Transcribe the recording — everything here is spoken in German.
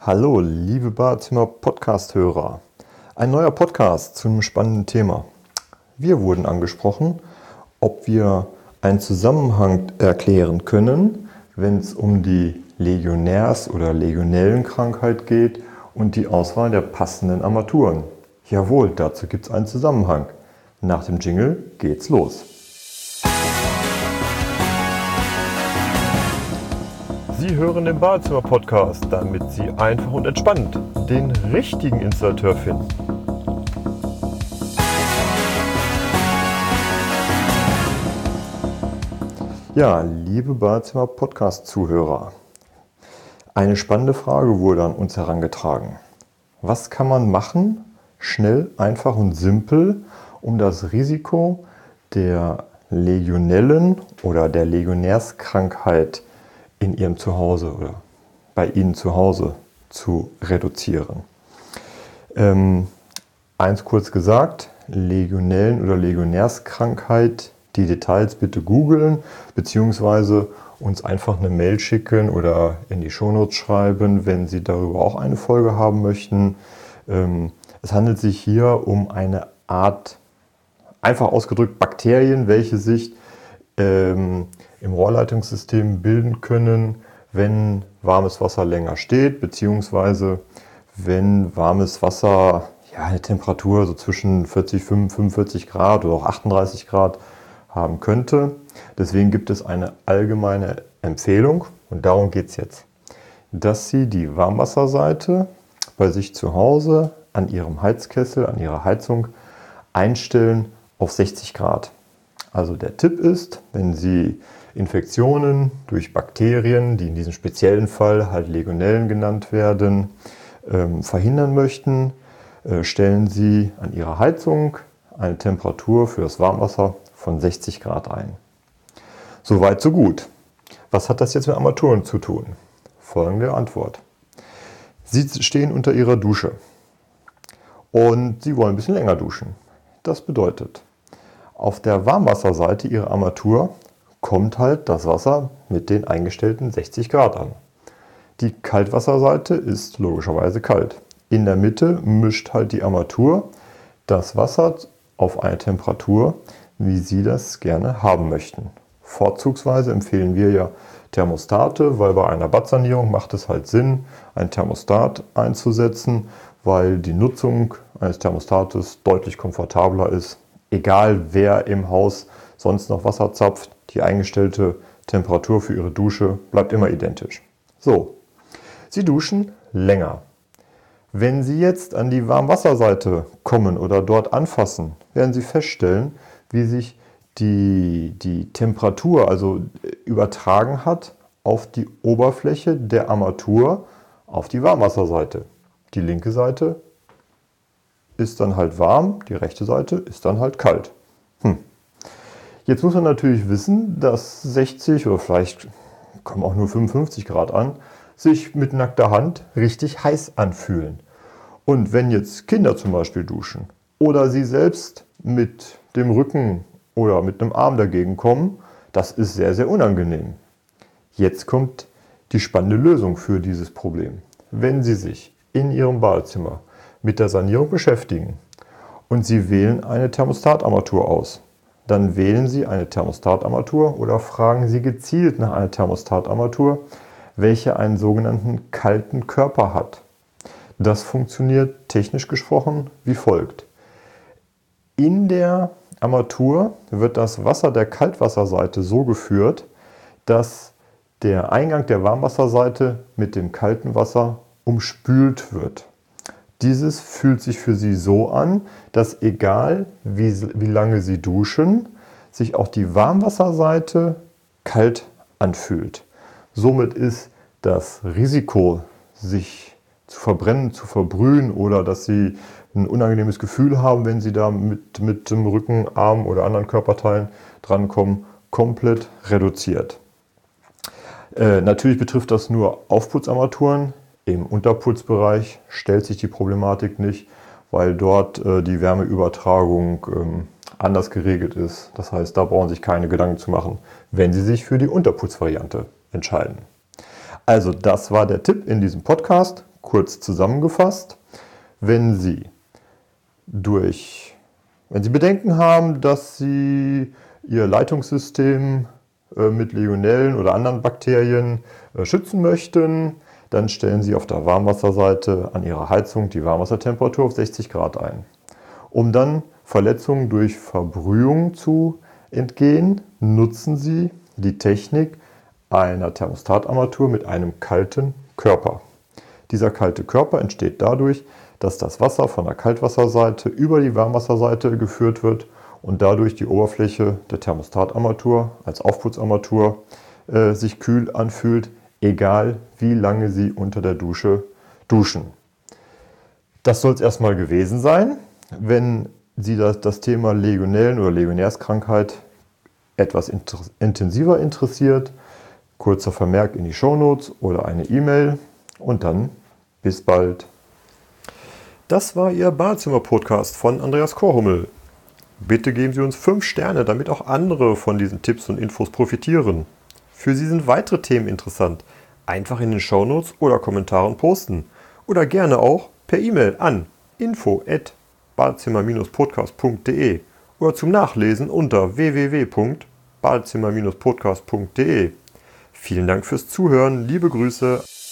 Hallo, liebe Badezimmer-Podcast-Hörer. Ein neuer Podcast zu einem spannenden Thema. Wir wurden angesprochen, ob wir einen Zusammenhang erklären können, wenn es um die Legionärs- oder Legionellenkrankheit geht und die Auswahl der passenden Armaturen. Jawohl, dazu gibt es einen Zusammenhang. Nach dem Jingle geht's los. Sie hören den Badezimmer-Podcast, damit Sie einfach und entspannt den richtigen Installateur finden. Ja, liebe Badezimmer-Podcast-Zuhörer, eine spannende Frage wurde an uns herangetragen. Was kann man machen, schnell, einfach und simpel, um das Risiko der Legionellen- oder der Legionärskrankheit in Ihrem Zuhause oder bei Ihnen zu Hause zu reduzieren? Eins kurz gesagt, Legionellen- oder Legionärskrankheit, die Details bitte googeln, beziehungsweise uns einfach eine Mail schicken oder in die Shownotes schreiben, wenn Sie darüber auch eine Folge haben möchten. Es handelt sich hier um eine Art, einfach ausgedrückt, Bakterien, welche sich im Rohrleitungssystem bilden können, wenn warmes Wasser länger steht, beziehungsweise wenn warmes Wasser eine Temperatur so zwischen 40, 45 Grad oder auch 38 Grad haben könnte. Deswegen gibt es eine allgemeine Empfehlung, und darum geht es jetzt, dass Sie die Warmwasserseite bei sich zu Hause an Ihrem Heizkessel, an Ihrer Heizung einstellen auf 60 Grad. Also der Tipp ist, wenn Sie Infektionen durch Bakterien, die in diesem speziellen Fall halt Legionellen genannt werden, verhindern möchten, stellen Sie an Ihrer Heizung eine Temperatur für das Warmwasser von 60 Grad ein. Soweit, so gut. Was hat das jetzt mit Armaturen zu tun? Folgende Antwort. Sie stehen unter Ihrer Dusche und Sie wollen ein bisschen länger duschen. Das bedeutet, auf der Warmwasserseite Ihrer Armatur kommt halt das Wasser mit den eingestellten 60 Grad an. Die Kaltwasserseite ist logischerweise kalt. In der Mitte mischt halt die Armatur das Wasser auf eine Temperatur, wie Sie das gerne haben möchten. Vorzugsweise empfehlen wir ja Thermostate, weil bei einer Badsanierung macht es halt Sinn, ein Thermostat einzusetzen, weil die Nutzung eines Thermostates deutlich komfortabler ist. Egal wer im Haus sonst noch Wasser zapft, die eingestellte Temperatur für Ihre Dusche bleibt immer identisch. So, Sie duschen länger. Wenn Sie jetzt an die Warmwasserseite kommen oder dort anfassen, werden Sie feststellen, wie sich die Temperatur also übertragen hat auf die Oberfläche der Armatur auf die Warmwasserseite. Die linke Seite ist dann halt warm, die rechte Seite ist dann halt kalt. Jetzt muss man natürlich wissen, dass 60 oder vielleicht kommen auch nur 55 Grad an, sich mit nackter Hand richtig heiß anfühlen. Und wenn jetzt Kinder zum Beispiel duschen oder sie selbst mit dem Rücken oder mit einem Arm dagegen kommen, das ist sehr, sehr unangenehm. Jetzt kommt die spannende Lösung für dieses Problem. Wenn Sie sich in Ihrem Badezimmer mit der Sanierung beschäftigen und Sie wählen eine Thermostatarmatur aus, dann wählen Sie eine Thermostatarmatur oder fragen Sie gezielt nach einer Thermostatarmatur, welche einen sogenannten kalten Körper hat. Das funktioniert technisch gesprochen wie folgt. In der Armatur wird das Wasser der Kaltwasserseite so geführt, dass der Eingang der Warmwasserseite mit dem kalten Wasser umspült wird. Dieses fühlt sich für Sie so an, dass egal wie lange Sie duschen, sich auch die Warmwasserseite kalt anfühlt. Somit ist das Risiko, sich zu verbrennen, zu verbrühen oder dass Sie ein unangenehmes Gefühl haben, wenn Sie da mit dem Rücken, Arm oder anderen Körperteilen drankommen, komplett reduziert. Natürlich betrifft das nur Aufputzarmaturen. Im Unterputzbereich stellt sich die Problematik nicht, weil dort die Wärmeübertragung anders geregelt ist. Das heißt, da brauchen Sie sich keine Gedanken zu machen, wenn Sie sich für die Unterputzvariante entscheiden. Also das war der Tipp in diesem Podcast. Kurz zusammengefasst, wenn Sie Bedenken haben, dass Sie Ihr Leitungssystem mit Legionellen oder anderen Bakterien schützen möchten, dann stellen Sie auf der Warmwasserseite an Ihrer Heizung die Warmwassertemperatur auf 60 Grad ein. Um dann Verletzungen durch Verbrühung zu entgehen, nutzen Sie die Technik einer Thermostatarmatur mit einem kalten Körper. Dieser kalte Körper entsteht dadurch, dass das Wasser von der Kaltwasserseite über die Warmwasserseite geführt wird und dadurch die Oberfläche der Thermostatarmatur als Aufputzarmatur sich kühl anfühlt, egal wie lange Sie unter der Dusche duschen. Das soll es erstmal gewesen sein. Wenn Sie das Thema Legionellen- oder Legionärskrankheit etwas intensiver interessiert, kurzer Vermerk in die Shownotes oder eine E-Mail und dann bis bald. Das war Ihr Badezimmer-Podcast von Andreas Korhummel. Bitte geben Sie uns 5 Sterne, damit auch andere von diesen Tipps und Infos profitieren. Für Sie sind weitere Themen interessant. Einfach in den Shownotes oder Kommentaren posten. Oder gerne auch per E-Mail an info@badezimmer-podcast.de oder zum Nachlesen unter www.badezimmer-podcast.de. Vielen Dank fürs Zuhören, liebe Grüße.